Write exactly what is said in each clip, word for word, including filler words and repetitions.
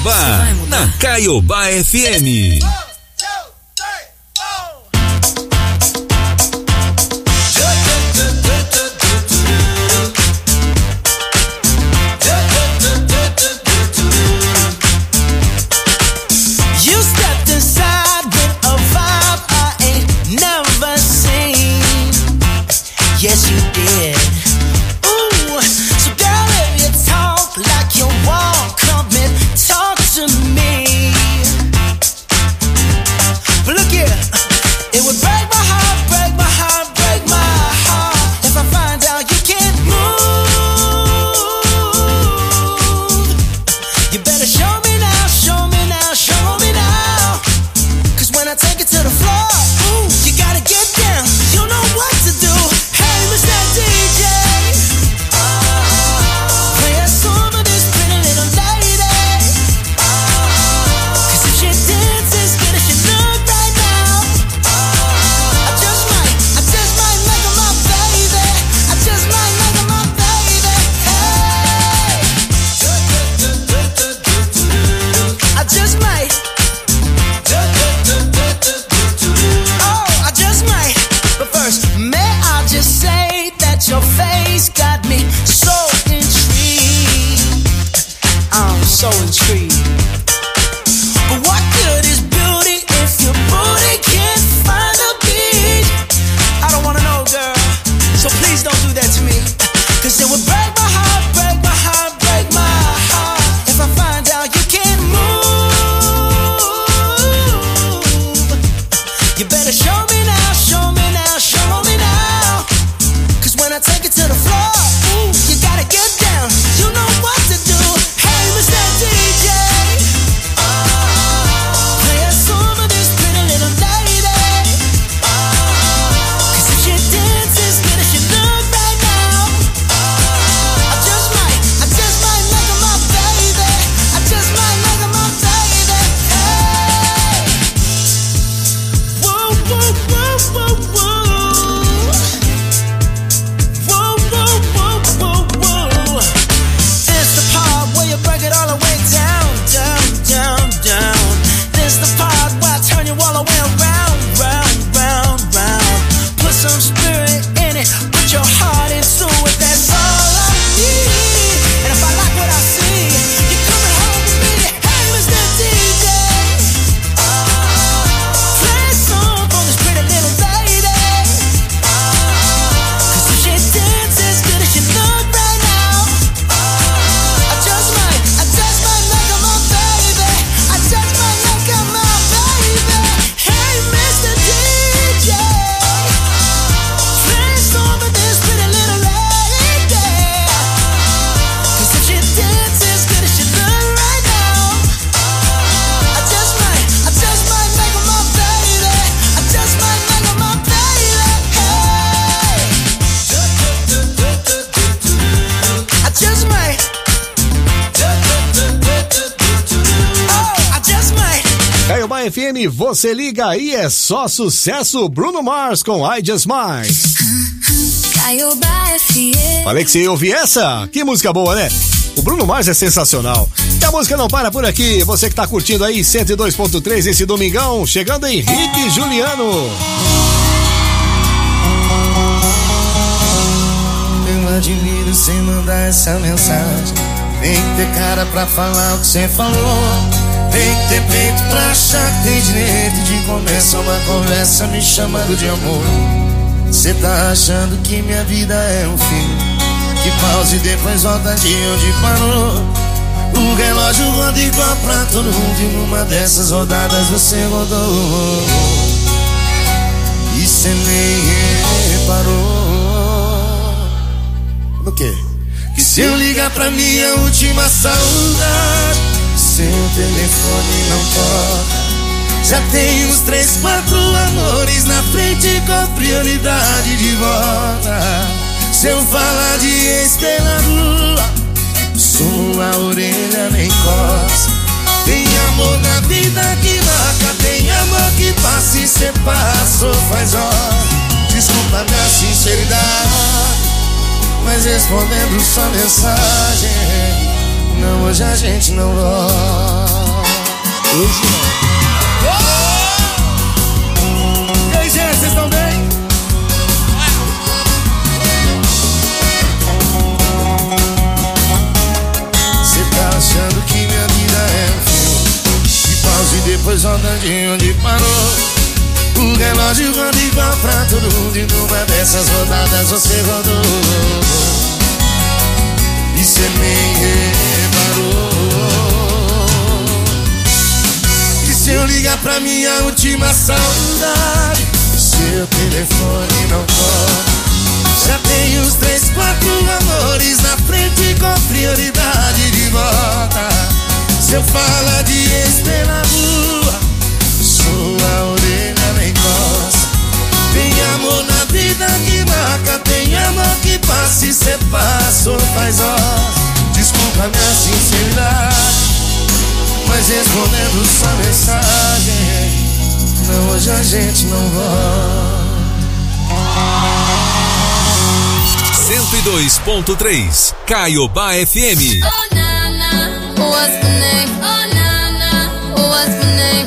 Caiobá, na Caiobá F M. Yes, you did. Ooh, so girl, if you talk like you walk, come and talk to me. But look here, it would break my heart, break my heart, break my heart if I find out you can't move. You better show me now, show me now, show me now. Cause when I take it to the floor, ooh, you gotta get down. You know what to do. D J, oh, play a song for this pretty little lady. Oh, cause if she dances good as she look right now, oh, I just might, I just might make her my baby. I just might make her my baby. Hey, I just might. Oh, I just might. But first, may I just say, your face got me so intrigued. I'm so intrigued. But what good is beauty if your booty can't find a beat? I don't wanna know, girl, so please don't do that to me. Cause it would break my heart, break my heart, break my heart if I find out you can't move. You better show me now, show me now, show me now. When I take it to the floor, ooh, you gotta get down. You know what to do. Hey, Mister D J, oh, play a song for this pretty little lady. Oh, cause if she dances good as she look right now, oh, I just might, I just might make her my baby. I just might make her my baby. Hey, whoa, whoa, whoa, whoa, whoa. Break it all the way down, down, down, down. This the part where I turn you all the way around, round, round, round. Put some spirit in it, put your heart into it, that's all I need. And if I like what I see, you're coming home with me. Hey, Mister D J, oh, play a song for this pretty little lady. Oh, cause if she dances good as she look right now, oh, I just might. I just might make her my baby. I just might make her my baby. Hey, Mister D J, play a song for this pretty little lady. Cause if she dances good as she look right now, I just might, I just might make her my baby. I just might make her my baby. Hey, I just might. Caiobá F M, você liga e é só sucesso. Bruno Mars com I Just Might. Caiobá F M. Falei que você ia ouvir essa? Que música boa, né? O Bruno Mars é sensacional. E a música não para por aqui. Você que tá curtindo aí cento e dois ponto três esse domingão, chegando Henrique e Juliano. Eu admiro sem mandar essa mensagem. Tem que ter cara pra falar o que você falou. Tem que ter peito pra achar que tem direito de começar uma conversa me chamando de amor. Cê tá achando que minha vida é um filme que pausa e depois volta de onde parou. O relógio roda igual pra todo mundo e numa dessas rodadas você rodou. E cê nem reparou. O quê? Que se eu ligar pra minha última saudade, seu telefone não toca. Já tem uns três, quatro amores na frente com prioridade de volta. Se eu falar de ex pela rua, sua orelha nem coça. Tem amor na vida que marca, tem amor que passa e cê passou faz hora. Desculpa minha sinceridade, mas respondendo sua mensagem, Não, hoje a gente não volta. Hoje não. Oh! E aí, gente, vocês estão bem? Cê tá achando que minha vida é um filme de pausa e depois volta de onde parou. O relógio roda igual pra todo mundo e numa dessas rodadas você rodou e cê nem reparou. E se eu ligar pra minha última saudade, seu telefone não toca. Já tem os três, quatro amores na frente com prioridade de volta. Se eu falar de ex pela rua, sua orelha nem coça. Tem amor na vida que marca, tem amor que passa e cê passou faz horas. Desculpa minha sinceridade, mas respondendo sua mensagem, não, hoje a gente não volta. cento e dois ponto três Caiobá F M. Oh, na, na, what's my name? Oh, na, na, what's my name?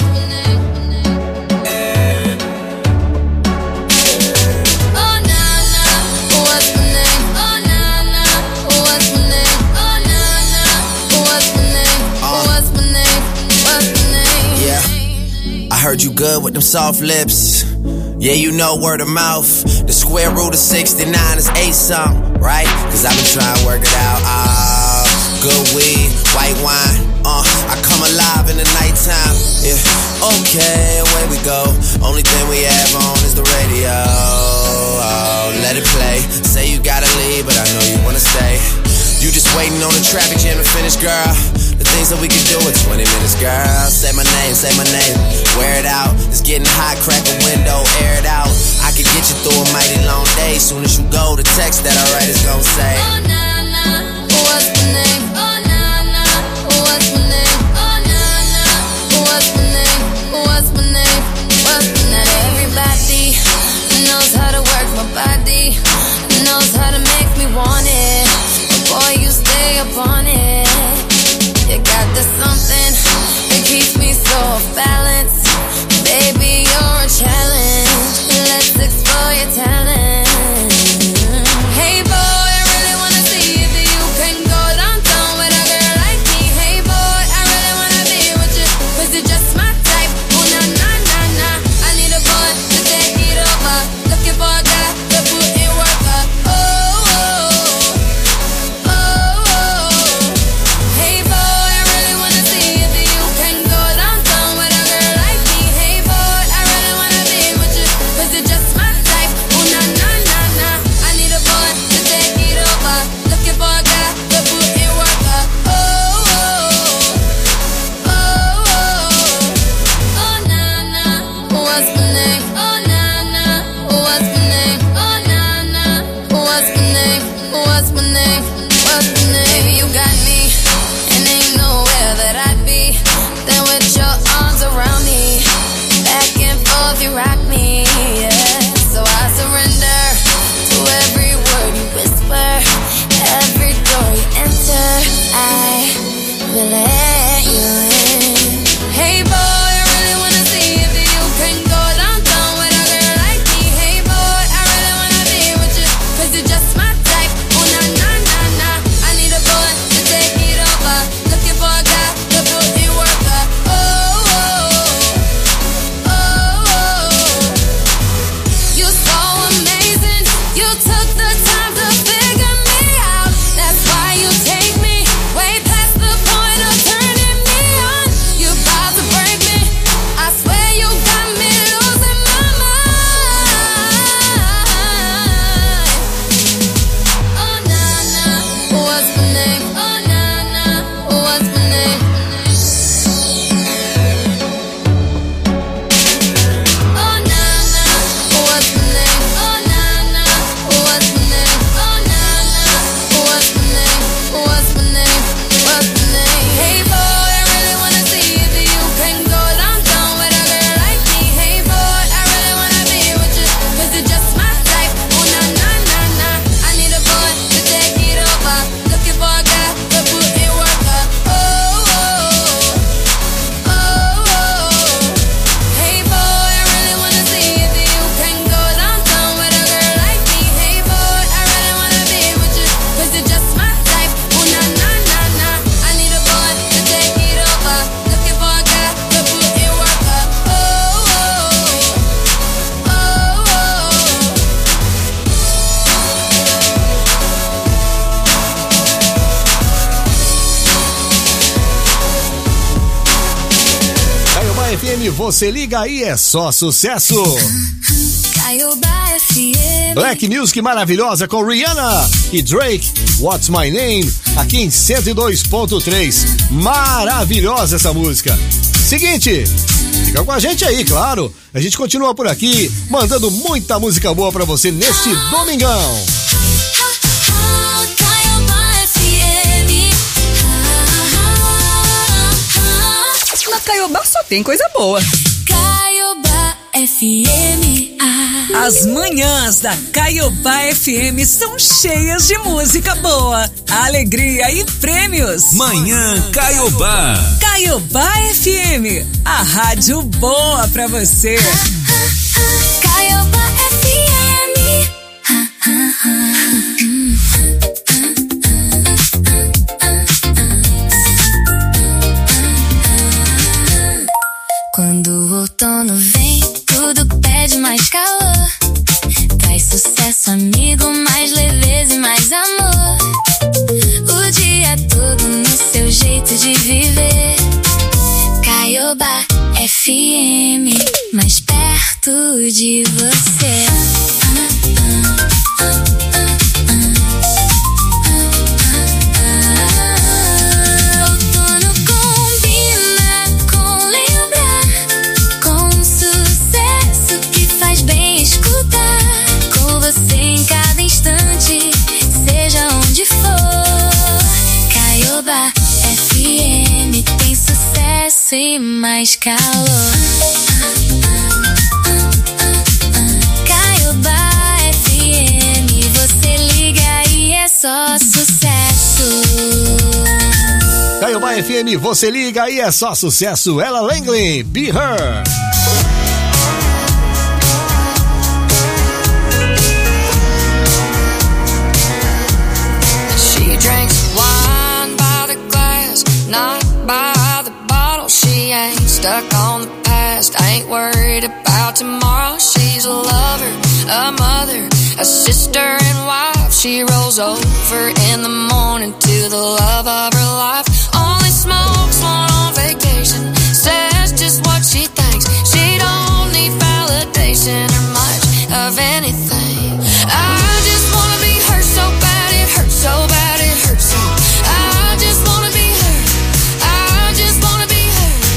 Oh, na, na, what's my name? Oh, na, na, what's my name? Oh, na, na, what's my name? What's my name? What's my name? Yeah, I heard you good with them soft lips. Yeah, you know word of mouth. The square root of sixty-nine is eight something, right? Cause I've been trying to work it out. Ah, good weed, white wine. Uh, I come alive in the nighttime. Yeah, okay, away we go. Only thing we have on is the radio. Oh, let it play. Say you gotta leave, but I know you wanna stay. You just waiting on the traffic jam to finish, girl. The things that we can do in twenty minutes, girl. Say my name, say my name. Wear it out. It's getting hot, crack a window, air it out. I can get you through a mighty long day. Soon as you go, the text that I write is gon' say, oh, na, na, what's my name? Oh, na, na, what's my name? Oh, na, na, what's my name? What's my name? What's my name? Everybody knows how to work my body, knows how to make me want it. Boy, you stay up on it. You got this something that keeps me so off balance. Baby, you're a challenge. Let's explore your talent. Hey boy, I really wanna see if you can go downtown with F M, você liga aí, é só sucesso. Caiobá F M. Black Music maravilhosa com Rihanna e Drake, What's My Name, aqui em cento e dois ponto três. Maravilhosa essa música. Seguinte, fica com a gente aí, claro. A gente continua por aqui, mandando muita música boa pra você neste domingão. Na Caiobá só tem coisa boa. Caiobá F M. As manhãs da Caiobá F M são cheias de música boa, alegria e prêmios. Manhã Caiobá. Caiobá F M, a rádio boa pra você. Caiobá F M. Quando o outono vem, tudo pede mais calor. Traz sucesso, amigo, mais leveza e mais amor. O dia todo no seu jeito de viver. Caiobá F M, mais perto de você. E mais calor. Caiobá F M, você liga e é só sucesso. Caiobá F M, você liga e é só sucesso. Ella Langley, Be Her. She drinks wine by the glass, not by she ain't stuck on the past, ain't worried about tomorrow. She's a lover, a mother, a sister and wife. She rolls over in the morning to the love of her life. Only smokes one on vacation, says just what she thinks. She don't need validation or much of anything. I just wanna be her so bad, it hurts so bad, it hurts so. I just wanna be her, I just wanna be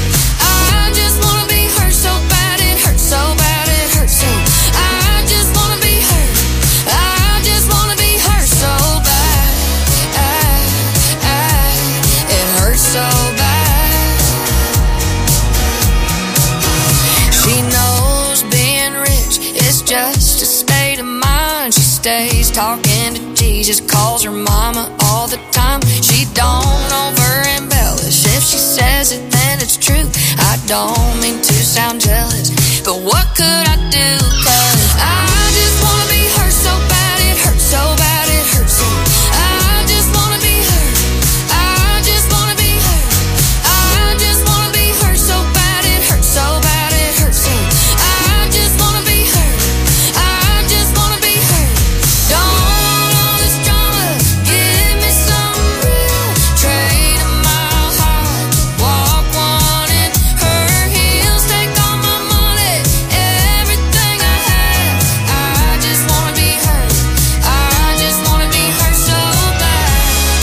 just a state of mind. She stays talking to Jesus, calls her mama all the time. She don't over embellish, if she says it then it's true. I don't mean to sound jealous, but what could I do? 'Cause I just wanna be her so bad, it hurts so bad, it hurts so. I just wanna be her, I just wanna be her, I just wanna be her so bad, it hurts so bad, it hurts so. I just wanna be her, I just wanna be her. Don't want all this drama, give me some real. Trade a mile high, walk one in her heels. Take all my money, everything I have. I just wanna be her, I just wanna be her so bad.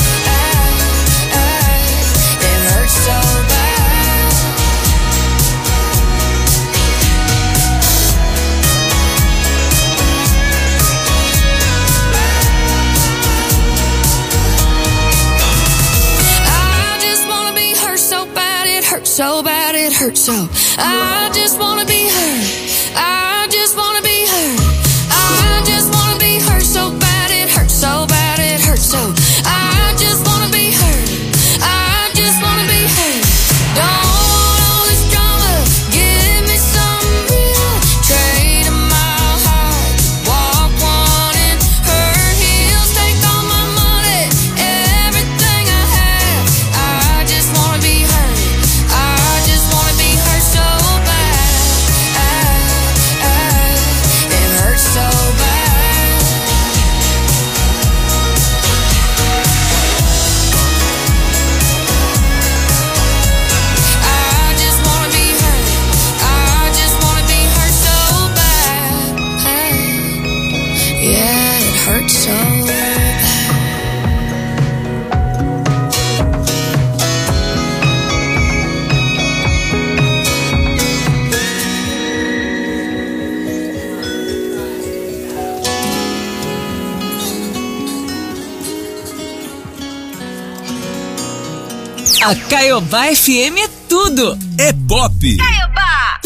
It hurts so bad. I just wanna be her so bad, it hurts so bad, it hurts so. I just wanna be her, I just wanna be her, I just wanna be her so bad, it hurts so bad, it hurts so. I just wanna be her, I just wanna be her. Don't want all this drama, give me some real. Trade a mile high, walk one in her heels. Take all my money, everything I have. I just wanna be her, I just wanna be her so bad. A Caiobá F M é tudo. É pop. Caiobá.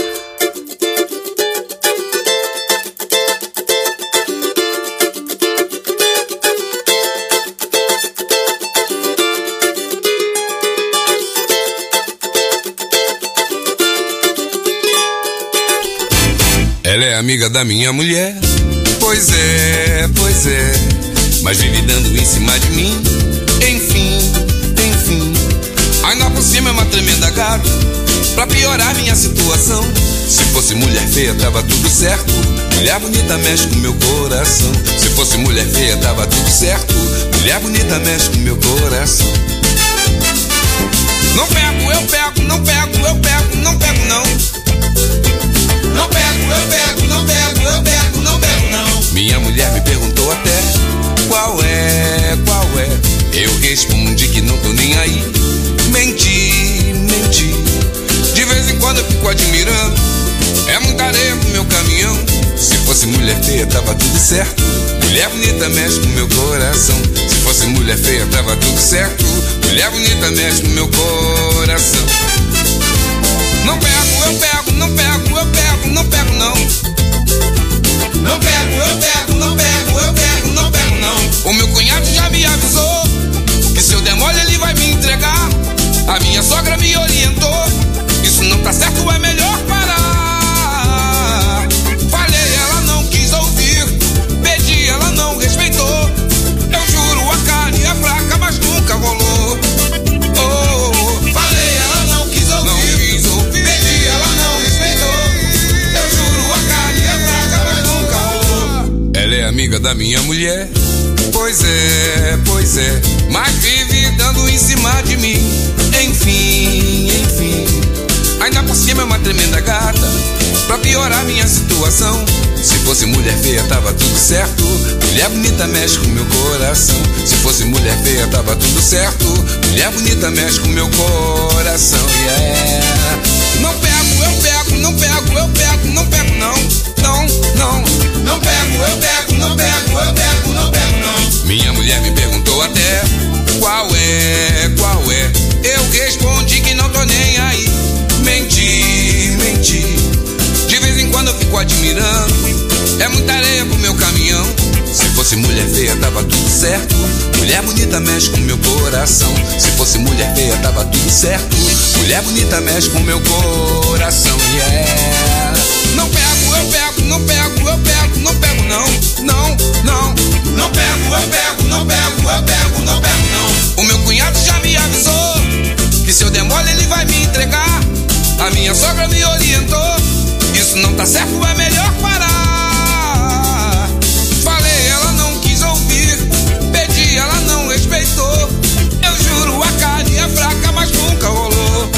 Ela é amiga da minha mulher. Pois é, pois é. Mas vive dando em cima de mim. Enfim, enfim. Ainda por cima é uma tremenda gata. Pra piorar minha situação. Se fosse mulher feia tava tudo certo. Mulher bonita mexe com meu coração. Se fosse mulher feia tava tudo certo. Mulher bonita mexe com meu coração. Não pego, eu pego, não pego, eu pego, não pego não. Não pego, eu pego, não pego, eu pego, não pego não. Minha mulher me perguntou até qual é, qual é. Eu respondi que não tô nem aí. Menti, menti. De vez em quando eu fico admirando. É muita areia pro meu caminhão. Se fosse mulher feia tava tudo certo. Mulher bonita mexe com meu coração. Se fosse mulher feia tava tudo certo. Mulher bonita mexe com meu coração. Não pego, eu pego, não pego, eu pego, não pego não. Não pego, eu pego, não pego, eu pego, não pego não. O meu cunhado já me avisou que se eu der mole ele vai me entregar. A minha sogra me orientou. Isso não tá certo, é melhor parar. Falei, ela não quis ouvir. Pedi, ela não respeitou. Eu juro, a carne é fraca, mas nunca rolou. Oh, falei, ela não quis ouvir. Não quis ouvir. Pedi, ela não respeitou. Eu juro, a carne é fraca, mas nunca rolou. Ela é amiga da minha mulher. Pois é, pois é. Mas vive dando em cima de mim. Enfim, enfim. Ainda por cima é uma tremenda gata. Pra piorar minha situação. Se fosse mulher feia tava tudo certo. Mulher bonita mexe com meu coração. Se fosse mulher feia tava tudo certo. Mulher bonita mexe com meu coração. Yeah. Não pego, eu pego, não pego, eu pego, não pego não. Não, não. Não pego, eu pego, não pego, eu pego, não pego não. Minha mulher me perguntou até qual é, qual é. Eu respondi que não tô nem aí. Menti, menti. De vez em quando eu fico admirando. É muita areia pro meu caminhão. Se fosse mulher feia tava tudo certo. Mulher bonita mexe com meu coração. Se fosse mulher feia tava tudo certo. Mulher bonita mexe com meu coração. Yeah. Não pego, eu pego, não pego, eu pego, não pego não. Não, não. Não pego, eu pego, não pego, eu pego, não pego não. O meu cunhado já me avisou que se eu der mole ele vai me entregar. A minha sogra me orientou. Isso não tá certo, é melhor parar. Falei, ela não quis ouvir. Pedi, ela não respeitou. Eu juro, a carne é fraca, mas nunca rolou.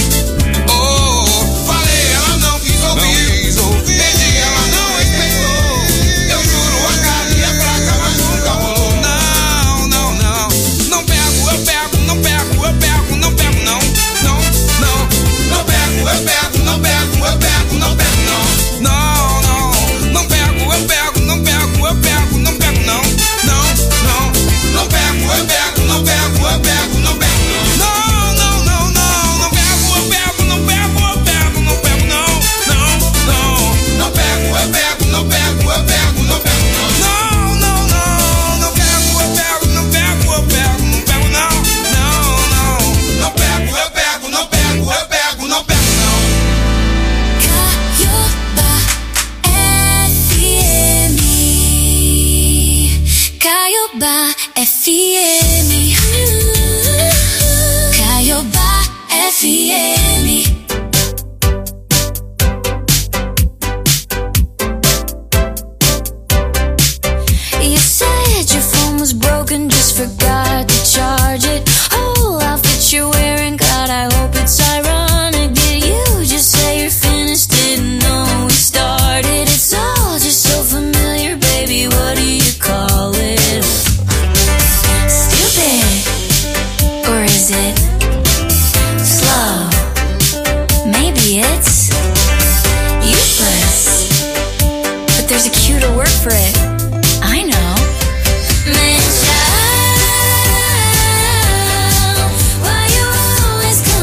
Oh, falei, ela não quis ouvir. Não quis ouvir. Pedi, ela não respeitou. Eu juro, a carne é fraca, mas nunca rolou. Não, não, não. Não pego, eu pego, não pego, eu pego, não pego não. Não, não. Não pego, eu pego, não pego, eu pego, não pego não. Não, não. Não pego, eu pego, não pego, eu pego, não pego não. Não, não. Não pego, eu pego, não pego, eu pego, não pego não. Não, não, não, não. Não pego, eu pego, não pego, eu pego, não pego não. Não, não. Não pego, eu pego, não pego, eu pego, não pego não. Não, não, não. Não pego, eu pego, não pego, eu pego, não pego não. Não, não. Não pego, eu pego, não pego, eu pego, não pego não. Caiobá F M. Caiobá F M. You said your phone was broken, just forgot to charge it. Oh, outfit you're wearing, God, I hope it's ironic. Did you just say you're finished? Didn't know we started. It's all just so familiar, baby. What do you call it? Stupid. Or is it slow? Maybe it's useless. But there's a cuter word for it. I know. Man, child, why you always come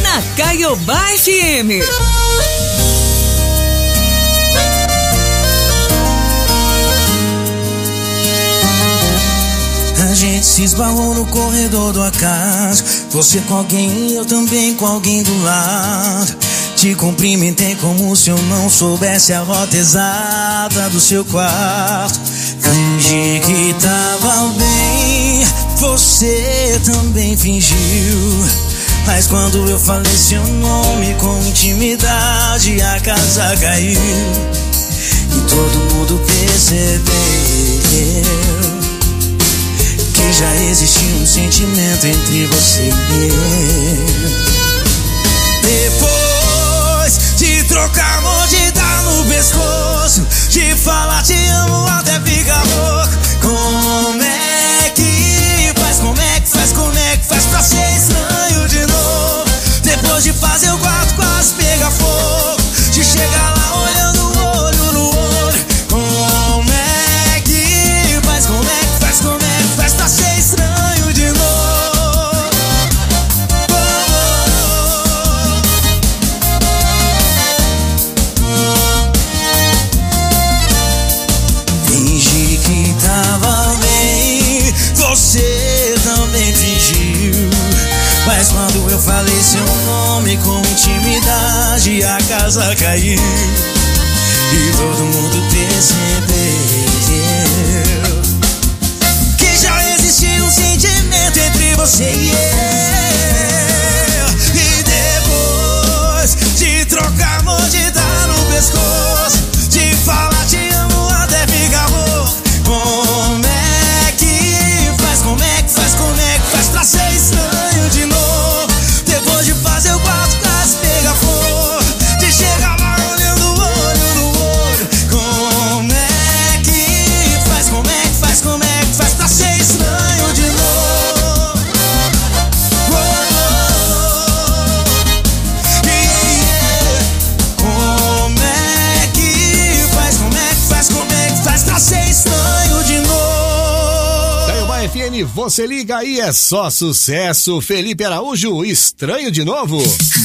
na Caiobá F M. A gente se esbarrou no corredor do acaso. Você com alguém, eu também com alguém do lado. Te cumprimentei como se eu não soubesse a rota exata do seu quarto. Fingi que tava bem, você também fingiu. Mas quando eu falei seu nome com intimidade, a casa caiu. E todo mundo percebeu que já existia um sentimento entre você e eu. Depois de trocar amor, de dar no pescoço, de falar te amo até ficar louco. Como é que faz, como é que faz, como é que faz pra ser estranho de novo? Depois de fazer o quarto quase pegar fogo, de chegar lá olhando olho no olho. Como é que faz, como é que faz, como é que faz pra ser estranho de novo? Fingi que tava bem, você também fingiu. Mas quando eu falei seu nome com intimidade, a casa caiu. E todo mundo percebeu que já existia um sentimento entre você e eu. E depois de trocar amor, de dar no pescoço, de falar te amo até ficar louco. Como é que faz, como é que faz, como é que faz pra ser estranho de novo? Depois de fazer o quarto quase pegar fogo, de chegar lá olhando olho no olho. Como é que faz, como é que faz, como é que faz pra ser estranho de novo? Oh, oh, yeah. Como é que faz, como é que faz, como é que faz pra ser estranho de novo? Caiobá F M, você liga aí, é só sucesso. Felipe Araújo, estranho de novo.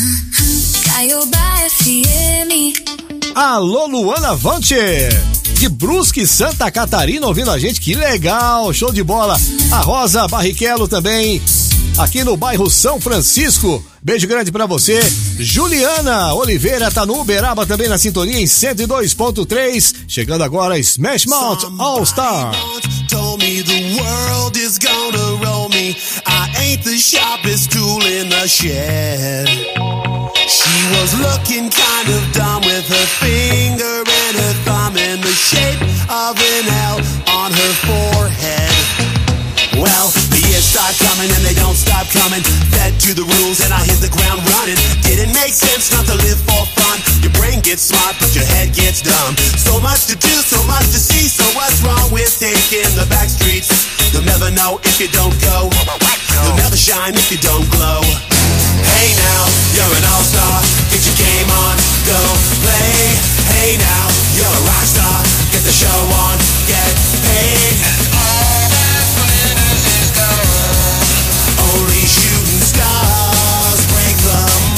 Caiobá F M. Alô, Luana Vante, de Brusque, Santa Catarina, ouvindo a gente, que legal, show de bola. A Rosa Barrichello também, aqui no bairro São Francisco, beijo grande pra você. Juliana Oliveira tá no Uberaba também na sintonia em cento e dois ponto três, chegando agora Smash Mouth All Star. Told me the world is gonna roll me. I ain't the sharpest tool in the shed. She was looking kind of dumb with her finger and her thumb in the shape of an L on her forehead. Well, the years start coming and they don't stop coming. Fed to the rules and I hit the ground running. Didn't make sense not to live for fun. Your brain gets smart but your head gets dumb. So much to do, so much to see. So what's wrong with taking the back streets? You'll never know if you don't go. You'll never shine if you don't glow. Hey now, you're an all-star. Get your game on, go play. Hey now, you're a rock star. Get the show on, get paid. All that glitters is gold. Only shooting stars break the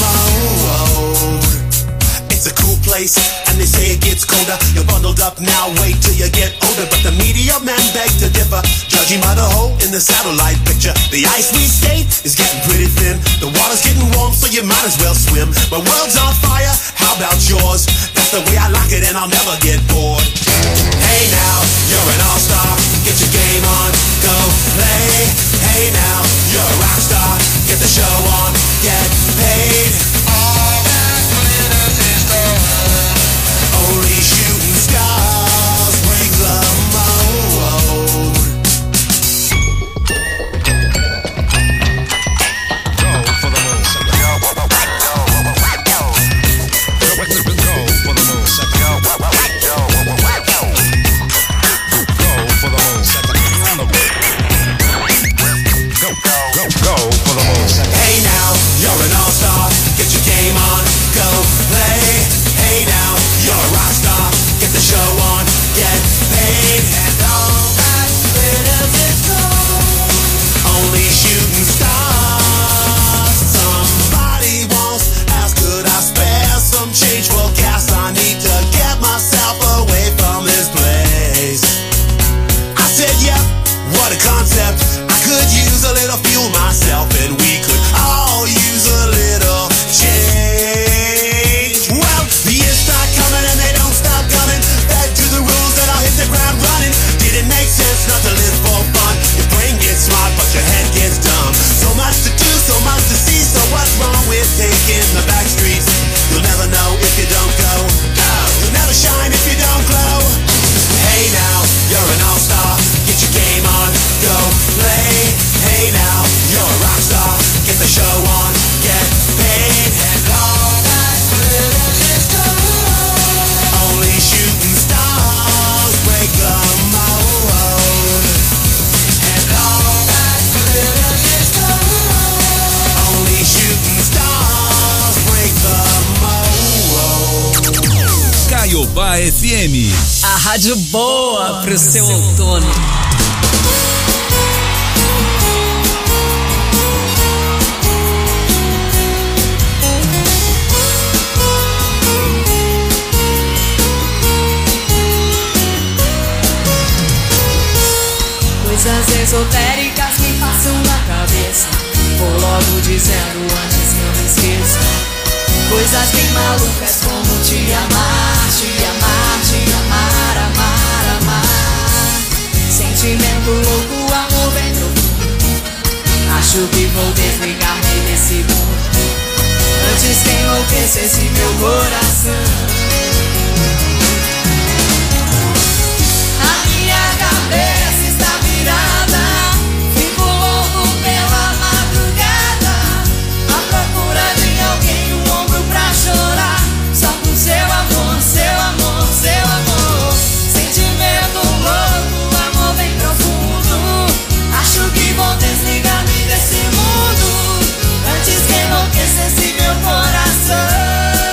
mold. It's a cool place, and they say it gets colder. You're bundled up now, wait till you get older. But the media men beg to differ, judging by the hole in the satellite picture. The ice we skate is getting pretty thin. The water's getting warm, so you might as well swim. My world's on fire, how about yours? That's the way I like it, and I'll never get bored. Hey now, you're an all-star. Get your game on, go play. Hey now, you're a rock star. Get the show on, get paid. All that glitters is gold. Only shooting stars break the mold. Go for the moon. Go for the moon. Go for the moon. Hey now, you're an all-star. Get Caiobá F M. A rádio boa pro seu outono. Coisas esotéricas me passam na cabeça. Vou logo dizendo antes que eu me esqueça. Coisas bem malucas como te amar, te amar, te amar, amar, amar. Sentimento louco, amor bem profundo. Acho que vou desligar-me desse mundo antes que enlouquecesse meu coração. A minha cabeça está virada, fico louco pela madrugada, à procura de alguém, um ombro pra chorar, só com seu amor, seu amor, seu amor. Sentimento louco, amor bem profundo. Acho que vou desligar-me desse mundo antes que enlouquecesse meu coração.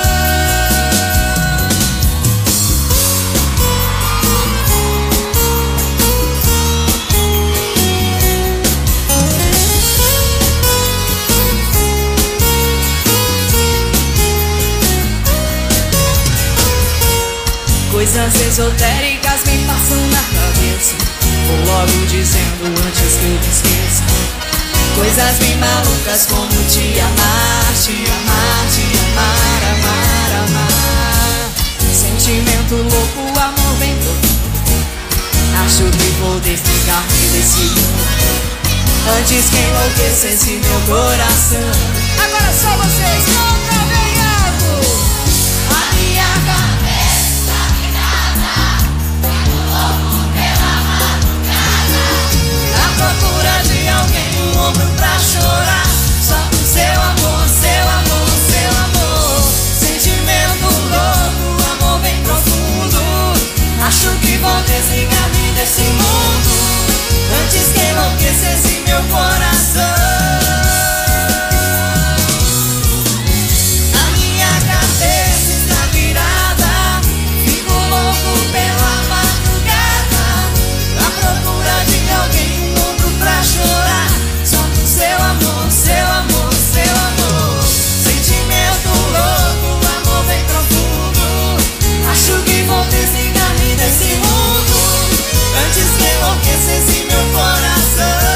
Coisas esotéricas me passam na cabeça. Vou logo dizendo antes que eu me esqueça. Coisas bem malucas como te amar, te amar, te amar, amar, amar. Sentimento louco, amor bem profundo. Acho que vou desligar-me desse mundo antes que enlouquecesse meu coração. Agora só vocês, contra bem alto. A minha cabeça virada, fico louco pela madrugada, à procura de alguém, um ombro pra chorar, só com seu amor, seu amor, seu amor. Sentimento louco, amor bem profundo. Acho que vou desligar-me desse mundo antes que enlouquecesse meu coração. A minha cabeça está virada, fico louco pela madrugada, à procura de alguém, um ombro pra chorar, só com seu amor, seu amor, seu amor. Sentimento louco, amor bem profundo. Acho que vou desligar-me desse mundo antes que enlouquecesse meu coração.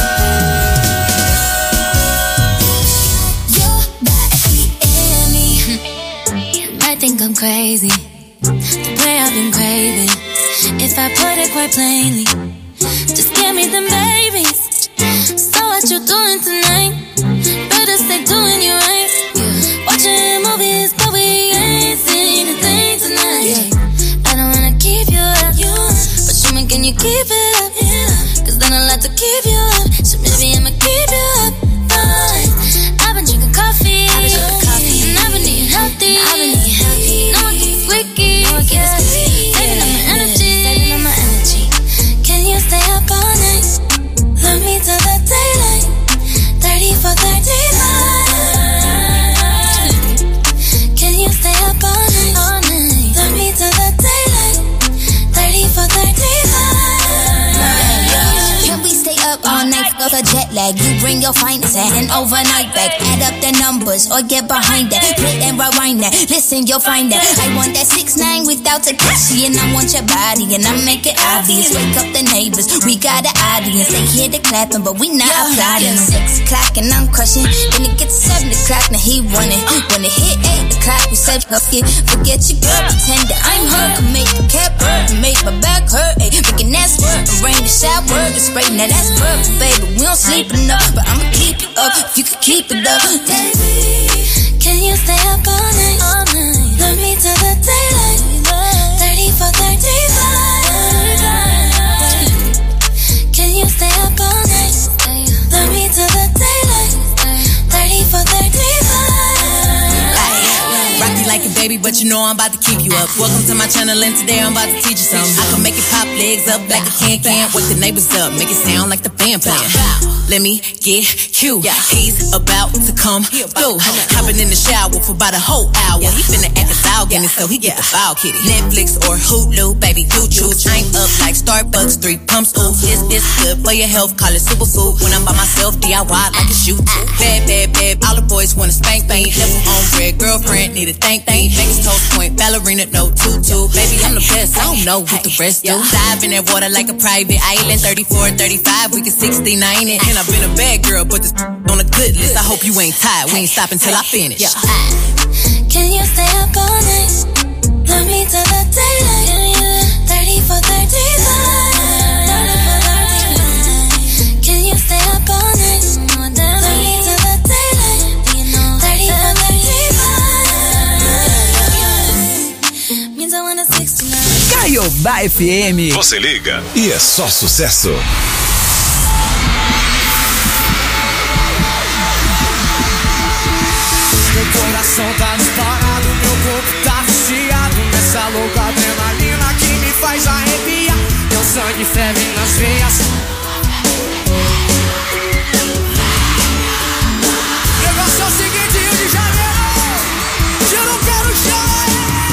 I think I'm crazy, the way I've been craving. If I put it quite plainly, just give me them babies. So what you doing tonight? Better stay doing you right. Watching movies, but we ain't seen a thing tonight. I don't wanna keep you up, but show me, can you keep it up? Cause then I'll have to keep you up, so maybe I'ma keep you up. Fine. I've been drinking coffee, I've been drinking coffee, and I've been eating healthy. I've been eating healthy. No one gets squeaky, no one gets squeaky. Saving up my energy, saving up my energy. Can you stay up all night? Love me till the daylight. Thirty for thirty-five. Can you stay up all night? All night. Love me till the daylight. Thirty for thirty-five. Can we stay up all night? Go to jet lag. You bring your finest and overnight back. Add up the numbers or get behind that. Play and rewind that. Listen, you'll find that. I want that six nine without Takashi, and I want your body, and I make it obvious. Wake up the neighbors, we got an audience. They hear the clapping, but we not applauding. Six o'clock and I'm crushing. Then it gets seven o'clock, now he running. When it hit eight o'clock, we said forget, forget your girl, pretend that I'm her. Can make the cap hurt, can make my back hurt. Ay, making that squirt, rain the shower, the spray. Now that's perfect, baby. We don't sleep enough, but I'ma keep you up if you can keep it up. Baby, can you stay up all night? All night. Love me till the daylight. Thirty for thirty-five. Can you stay up all night? Love me till the daylight. Thirty for thirty-five. Rocky you like it, baby, but you know I'm about to keep you up. Welcome to my channel, and today I'm about to teach you something. I can make it pop legs up like a can-can. Wake the neighbors up, make it sound like the band playing. Let me get cute. He's about to come through. Hopping in the shower for about a whole hour. He finna act a dog in it, so he get the foul kitty. Netflix or Hulu, baby, you choose. I'm up like Starbucks, three pumps, ooh. It's, it's good for your health, call it superfood. When I'm by myself, D I Y like a shoe too. Bad, bad, bad, all the boys wanna spank me. Never on red, girlfriend, need a thank me. Vegas toast point, ballerina, no tutu. Baby, I'm the best, I don't know what the rest do. Dive in that water like a private island. thirty-four, thirty-five, we can sixty-nine it. And I've been a bad girl, but this on a good list. I hope you ain't tired, we ain't stopping till I finish. Can you stay up all night? Love me till the daylight. thirty-four, thirty-five. Can you stay up all night? Love me till the daylight. thirty-four, thirty-five. Means I want a sixty-nine. Caiobá F M. Você liga e é só sucesso. Meu coração tá disparado, meu corpo tá viciado nessa louca adrenalina que me faz arrepiar. Meu sangue ferve nas veias. Negócio é o seguinte, Rio de Janeiro, eu não quero chão.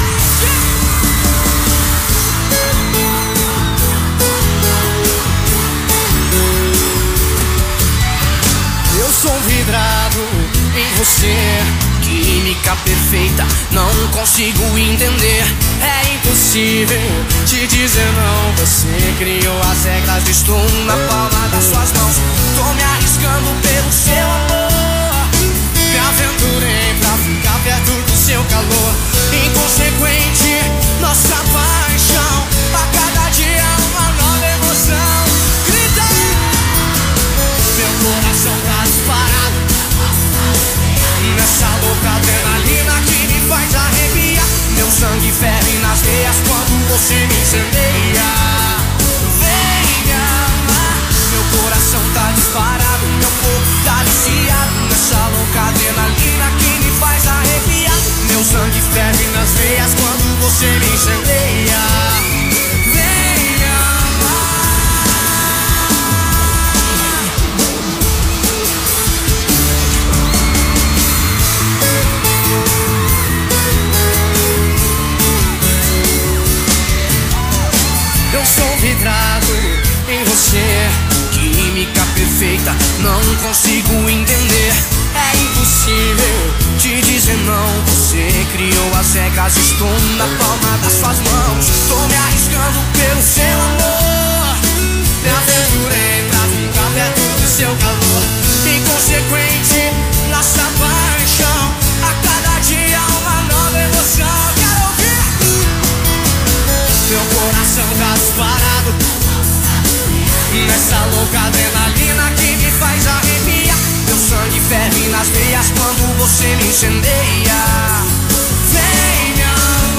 Eu sou vidrado em você. Química perfeita, não consigo entender. É impossível te dizer não. Você criou as regras, estou na palma das suas mãos. Tô me arriscando pelo seu amor. Me aventurei pra ficar perto do seu calor. Inconsequente, nossa paixão. A cada dia uma nova emoção. Grita! Meu coração tá disparado nessa louca adrenalina que me faz arrepiar. Meu sangue ferve nas veias quando você me incendeia. Venha, meu coração tá disparado, meu corpo tá viciado nessa louca adrenalina que me faz arrepiar. Meu sangue ferve nas veias quando você me incendeia. Eu sou vidrado em você. Química perfeita, não consigo entender. É impossível te dizer não. Você criou as regras, estou na palma das suas mãos. Tô me arriscando pelo seu amor. Me aventurei pra ficar perto do seu calor. Inconsequente, nossa paixão. A cada dia uma nova emoção. Quero ouvir. Meu coração tá disparado nessa louca adrenalina que me faz arrepiar. Meu sangue ferve nas veias quando você me incendeia. Venha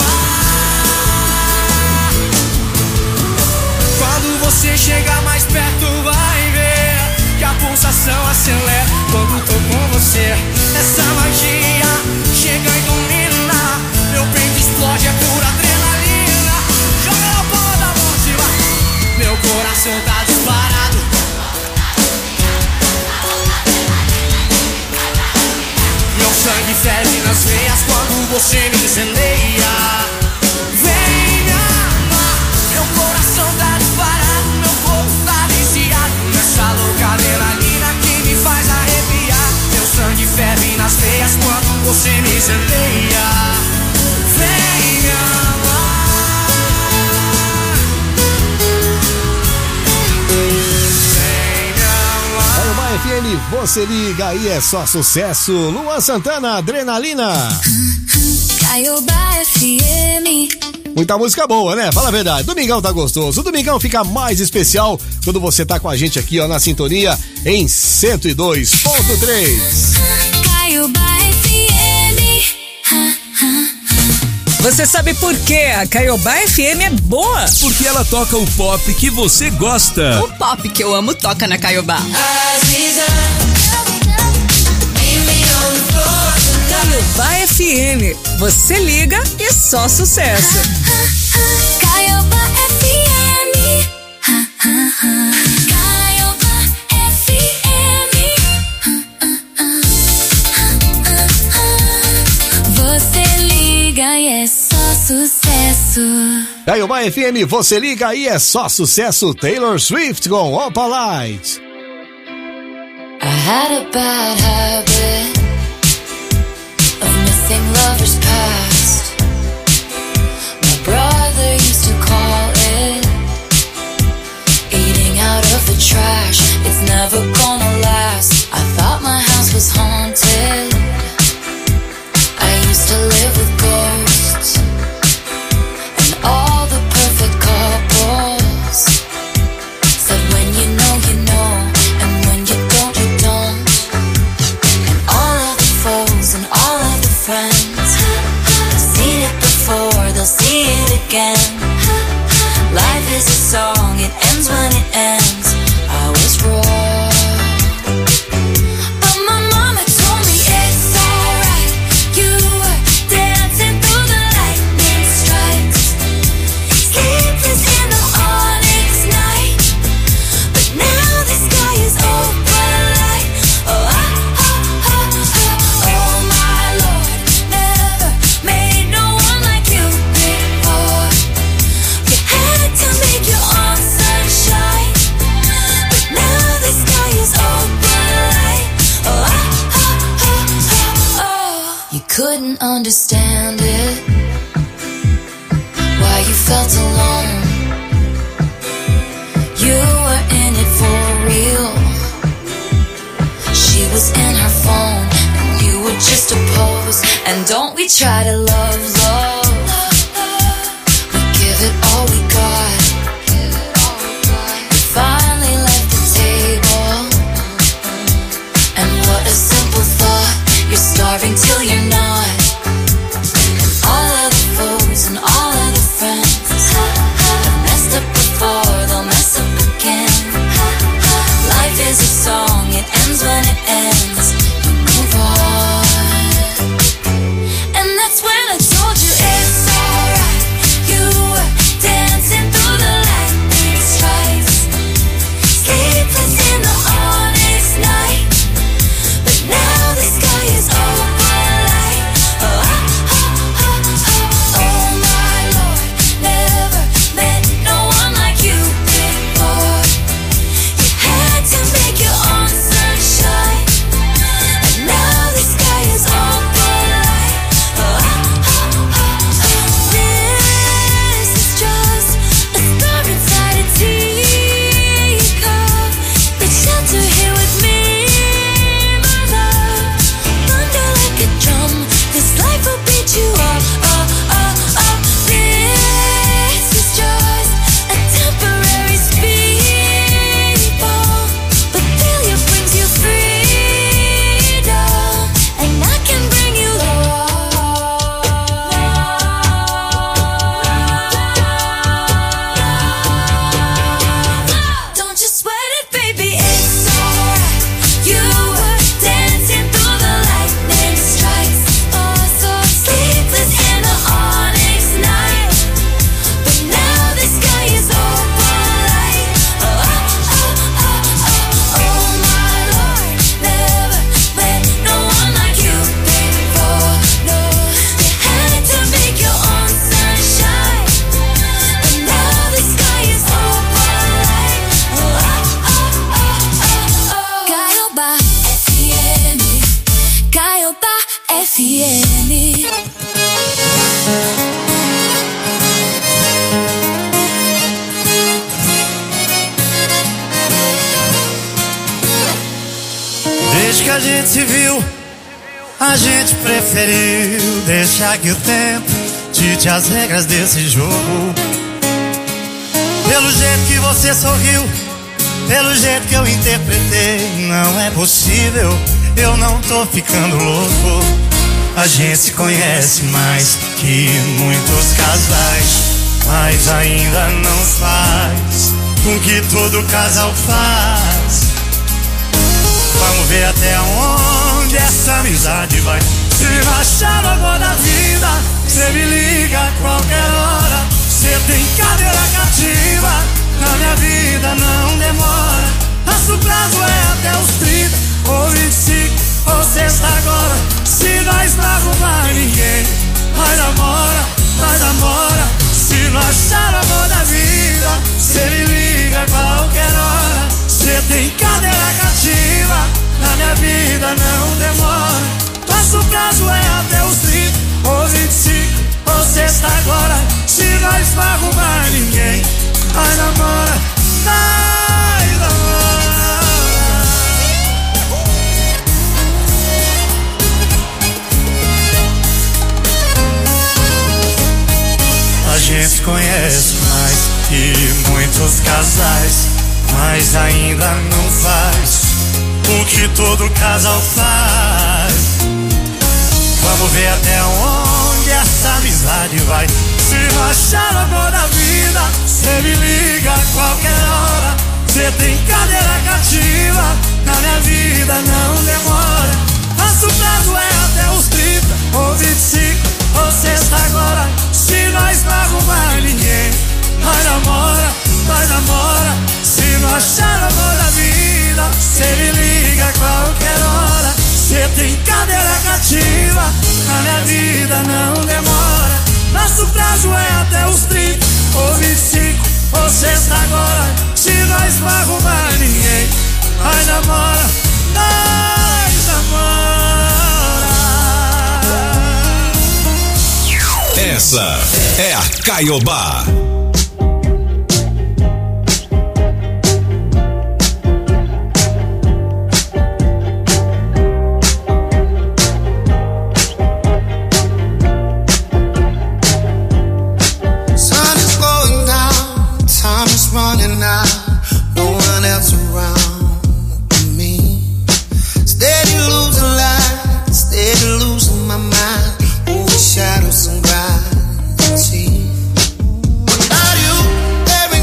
lá. Quando você chegar mais perto vai ver que a pulsação acelera quando tô com você. Essa magia chega e domina. Meu peito explode, é pura adrenalina. Joga na palma da mão, se vai. Meu coração tá disparado. Meu sangue ferve nas veias quando você me incendeia. Venha amar. Meu coração tá disparado, meu corpo tá viciado nessa louca adrenalina que me faz arrepiar. Meu sangue ferve nas veias quando você me incendeia. Venha Caiobá F M, você liga e é só sucesso. Luan Santana, Adrenalina. Caiobá F M. Muita música boa, né? Fala a verdade. Domingão tá gostoso. O Domingão fica mais especial quando você tá com a gente aqui, ó, na sintonia em cento e dois ponto três. Caiobá F M. Você sabe por que a Caiobá F M é boa? Porque ela toca o pop que você gosta. O pop que eu amo toca na Caiobá. Caiobá F M. Você liga e só sucesso. Caiobá F M. Caiobá F M. Você liga e é só sucesso. Caiobá F M, você liga e é só sucesso. Taylor Swift com Opalite. I had a bad habit of missing lovers past. My brother used to call it eating out of the trash. It's never gonna last. I thought my house was haunted. I used to live with ghosts and all the perfect couples said when you know you know, and when you don't you don't. And all of the foes and all of the friends, they've seen it before, they'll see it again. Life is a song, it ends when it ends. I was wrong, but my mama told me it's alright. You were dancing through the lightning strikes, sleepless in the onyx night. But now the sky is open light. Oh, ah, ah, ah, ah. Oh my Lord, never made no one like you before. You had to make your own sunshine, but now the sky is open light. Oh, ah, ah, ah, ah, oh. You couldn't understand it, why you felt alone. You were in it for real. She was in her phone and you were just a pose. And don't we try to love, love. We give it all we got. We finally left the table. And what a simple thought. You're starving till you're not. And all of the foes and all of the friends have messed up before, they'll mess up again. Life is a song, it ends when it ends. You move on. And that's when I told you it's alright. You were dancing through the lightning strikes, sleepless in the onyx night. But now the sky is open light. Oh, ah, ah, ah, ah. Oh my Lord, never met no one like you before. You had to make your own sunshine, and now the sky is open light. Oh, ah, ah, ah, ah. This is just a star inside a teacup. Take shelter here with me, my love. Thunder like a drum, this life will beat you up, up, up, up. This is just a temporary speed bump, but failure brings you freedom, and I can bring you love. Don't you sweat it, baby, it's alright. You were dancing through the lightning strikes, oh so sleepless in the onyx night. But now the sky is open light. Oh, ah, ah, ah, ah. Oh my Lord, never met no one like you before. No, you had to make your own sunshine, but now the sky is open light. Oh, ah, ah, ah, ah, oh. Caiobá F M, Caiobá F M. Desde que a gente se viu, a gente preferiu deixar que o tempo dite as regras desse jogo. Pelo jeito que você sorriu, pelo jeito que eu interpretei, não é possível, eu não tô ficando louco. A gente se conhece mais que muitos casais, mas ainda não faz com que todo casal faz. Vamos ver até onde essa amizade vai. Se não achar o amor da vida, cê me liga a qualquer hora. Cê tem cadeira cativa, na minha vida não demora. Nosso prazo é até os trinta, ou vinte e cinco, ou sexta agora. Se nós não arrumar ninguém, nós namora, nós namora. Se não achar o amor da vida, cê me liga a qualquer hora. Cê tem cadeira cativa, na minha vida não demora. Nosso prazo é até os trinta, ou vinte e cinco, ou sexta agora. Se nós não arrumar ninguém, nós namora, nós namora. A gente conhece mais que muitos casais, mas ainda não faz o que todo casal faz. Vamos ver até onde essa amizade vai. Se não achar o amor da vida, cê me liga a qualquer hora. Cê tem cadeira cativa, na minha vida não demora. Nosso prazo é até os trinta, ou vinte e cinco, ou sexta agora. Se nós não arrumar ninguém, nós namora, nós namora. Se não achar o amor da vida, cê me liga a qualquer hora. Cê tem cadeira cativa, na minha vida não demora. Nosso prazo é até os trinta, ou vinte e cinco, ou sexta agora. Se nós não arrumar ninguém, nós namora, nós namora. Essa é a Caiobá. Shadows and gravity. Without you,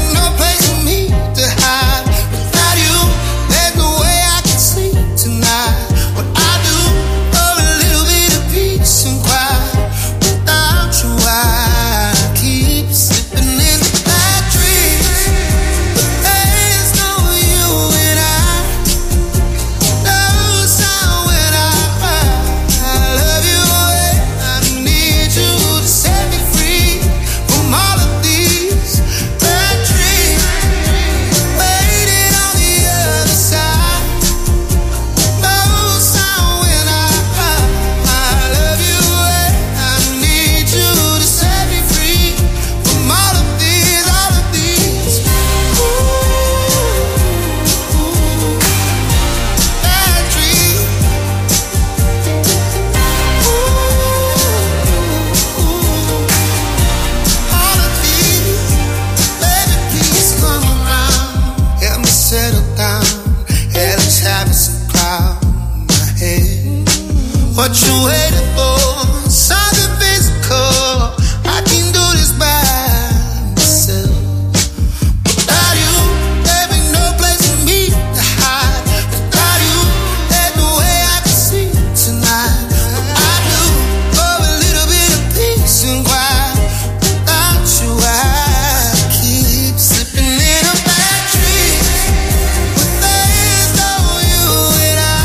What you waiting for? Something physical. I can do this by myself. Without you, there ain't no place for me to hide. Without you, there's no way I can see tonight. I do for a little bit of peace and quiet. Without you, I keep slipping in a bad dream. But there's no you and I.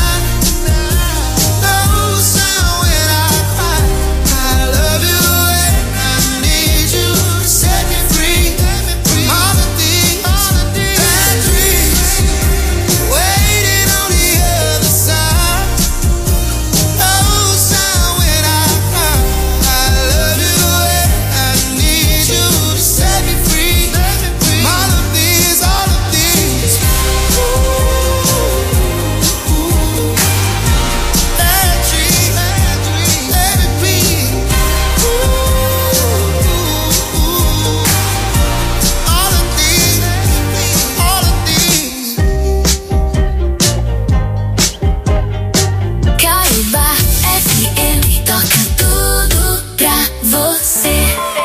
No sound when I cry. I love you and I need you to set me free from all of these bad dreams. Waiting on the other side. No sound when I cry. I love you and I need you to set me free from all of these, all of these. Bad dreams, let it be. All of these, all of these. Caiobá F M toca tudo pra você.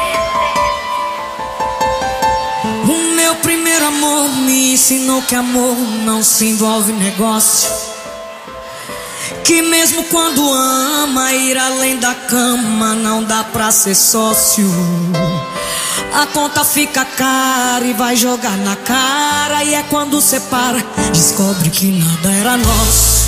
O meu primeiro amor me ensinou que amor não se envolve em negócio, que mesmo quando ama, ir além da cama não dá pra ser sócio. A conta fica cara e vai jogar na cara, e é quando separa, descobre que nada era nosso.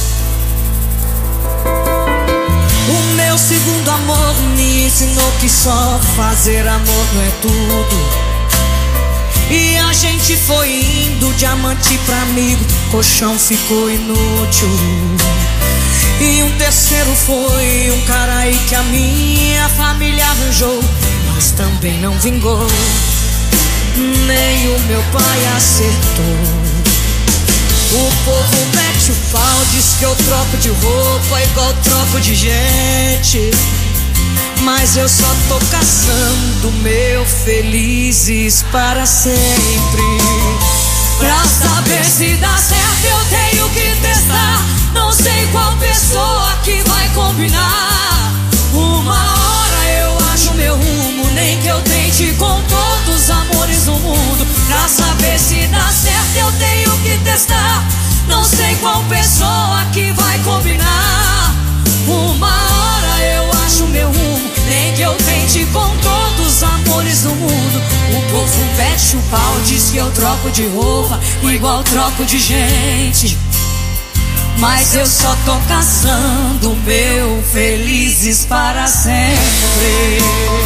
O meu segundo amor me ensinou que só fazer amor não é tudo. E a gente foi indo, diamante pra amigo, colchão ficou inútil. E um terceiro foi um cara aí que a minha família arranjou, mas também não vingou, nem o meu pai acertou. O povo mete o pau, diz que eu troco de roupa igual troco de gente, mas eu só tô caçando meu felizes para sempre. Pra saber se dá certo eu tenho que testar, não sei qual pessoa que vai combinar. Uma hora eu acho meu rumo, nem que eu tente com todos os amores do mundo. Pra saber se dá certo eu tenho que testar, não sei qual pessoa que vai combinar. Uma hora eu acho meu rumo, nem que eu tente com todos os amores do mundo. O povo mete o pau, diz que eu troco de roupa igual troco de gente, mas eu só tô caçando meu felizes para sempre.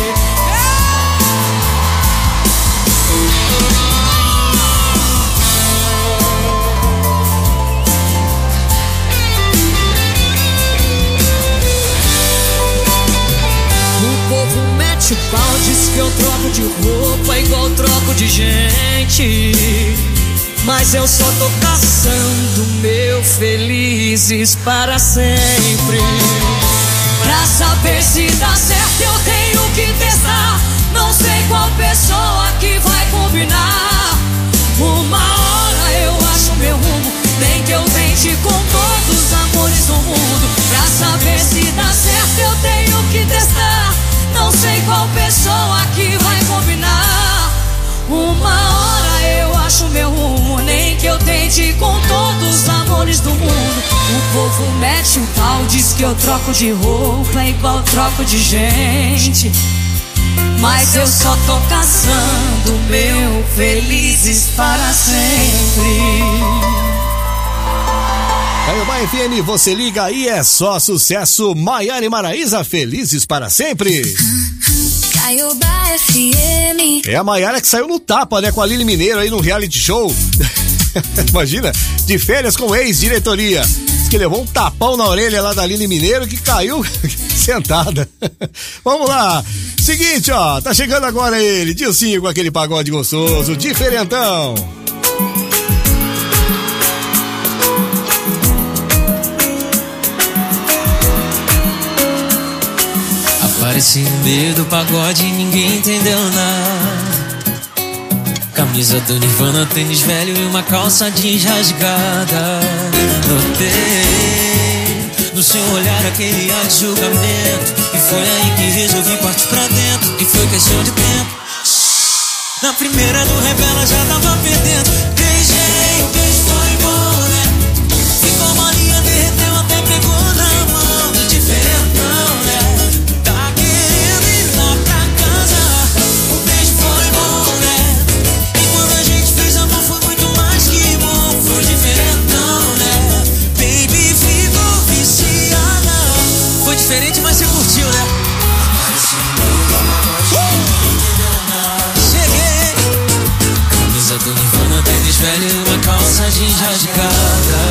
O povo mete o pau, diz que eu troco de roupa igual troco de gente, mas eu só tô caçando meu felizes para sempre. Pra saber se dá certo eu tenho que testar, não sei qual pessoa que vai combinar. Uma hora eu acho meu rumo, nem que eu tente com todos os amores do mundo. Pra saber se dá certo eu tenho que testar, não sei qual pessoa que vai combinar. Uma hora eu acho meu rumo, nem que eu tente com todos os amores do mundo. O povo mete o pau, diz que eu troco de roupa igual troco de gente, mas eu só tô caçando meu felizes para sempre. Caiobá F M, você liga aí, é só sucesso. Maiara e Maraísa, felizes para sempre. Caiobá F M. É a Maiara que saiu no tapa, né, com a Lili Mineiro aí no reality show. Imagina, de férias com ex-diretoria. Diz que levou um tapão na orelha lá da Lili Mineiro que caiu sentada. Vamos lá. Seguinte, ó, tá chegando agora ele, Dilcinho, com aquele pagode gostoso, diferentão. Apareci no meio do pagode e ninguém entendeu nada. Camisa do Nirvana, tênis velho e uma calça jeans rasgada. Notei no seu olhar aquele ar de julgamento, e foi aí que resolvi partir pra dentro, e foi questão de tempo. Na primeira do Revela já tava perdendo. Beijei, o beijo foi bom, né? Ficou molinha, derreteu, até pegou na mão. Diferentão, né? Tá querendo ir lá pra casa. O beijo foi bom, né? E quando a gente fez amor foi muito mais que bom. Foi diferentão, né? Baby, ficou viciada. Foi diferente, mas você curtiu, né? Do Nirvana, tênis velho e uma calça jeans rasgada.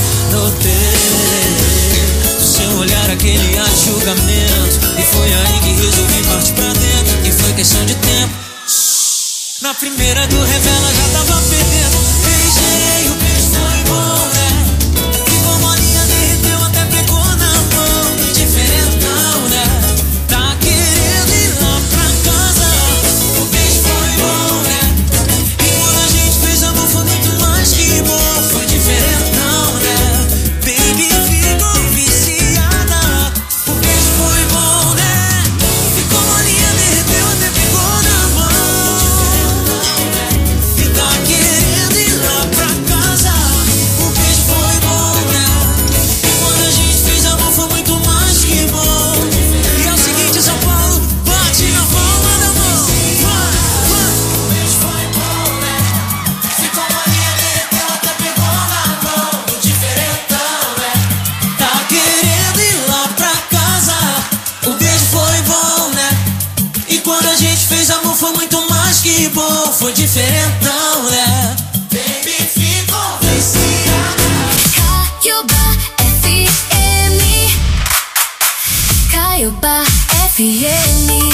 Notei no seu olhar aquele ar de julgamento, e foi aí que resolvi partir pra dentro, e foi questão de tempo. Na primeira do Revela já tava perdendo. Beijei, o beijo foi bom, né? Ficou molinha, derreteu, até pegou na mão. Diferentão, né? Tá querendo ir lá pra casa. O beijo foi bom, né? Foi diferentão, né? Baby, ficou viciada. O beijo foi bom, né? Ficou molinha, derreteu, até pegou na mão. E tá querendo quando a gente fez amor foi muito mais que bom. Foi diferentão, né? Baby, fica convencida. Caiobá F M. Caiobá F M.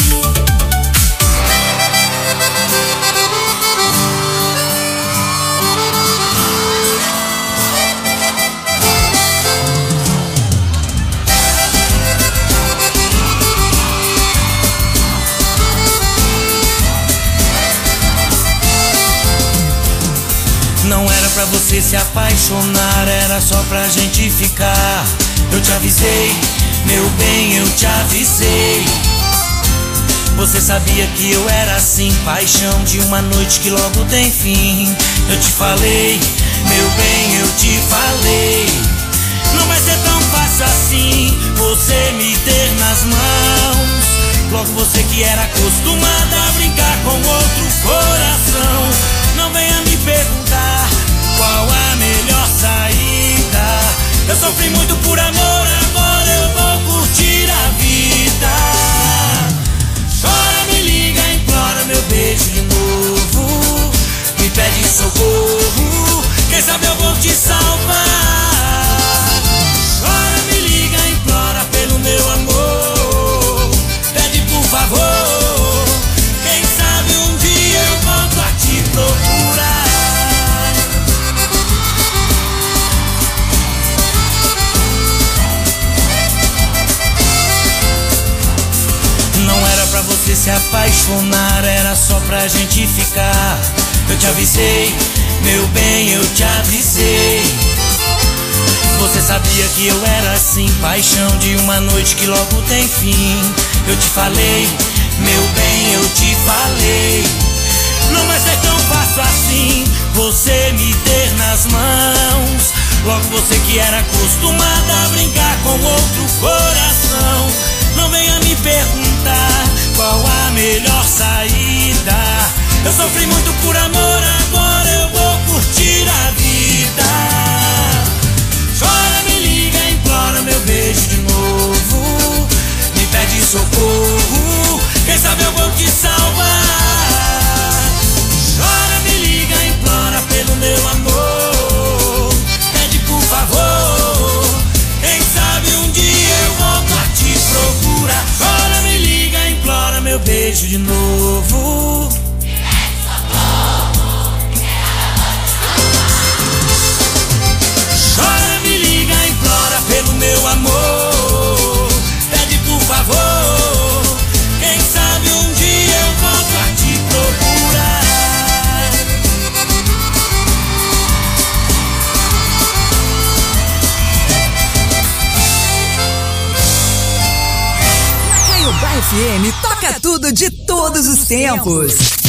Não era pra você se apaixonar, era só pra gente ficar. Eu te avisei, meu bem, eu te avisei. Você sabia que eu era assim, paixão de uma noite que logo tem fim. Eu te falei, meu bem, eu te falei. Não vai ser tão fácil assim você me ter nas mãos. Logo você que era acostumada a brincar com outro coração. Não venha me perguntar qual a melhor saída. Eu sofri muito por amor, agora eu vou curtir a vida. Chora, me liga, implora meu beijo de novo. Me pede socorro, quem sabe eu vou te salvar. Chora, me liga, implora pelo meu amor. Pede por favor, quem sabe um dia eu volto a te procurar. Não era pra você se apaixonar, era só pra gente ficar. Eu te avisei, meu bem, eu te avisei. Você sabia que eu era assim, paixão de uma noite que logo tem fim. Eu te falei, meu bem, eu te falei. Não vai ser tão fácil assim você me ter nas mãos. Logo você que era acostumada a brincar com outro coração. Não venha me perguntar qual a melhor saída. Eu sofri muito por amor, agora eu vou curtir a vida. Chora, me liga, implora meu beijo de novo. Me pede socorro, quem sabe eu vou te salvar. Chora, me liga, implora pelo meu amor. Pede por favor, quem sabe um dia eu volto a te procurar. Chora, me liga, implora meu beijo de novo. Chora, me liga, implora pelo meu amor. Pede por favor, quem sabe um dia eu volto a te procurar. Na Caiobá F M toca tudo de todos os tempos.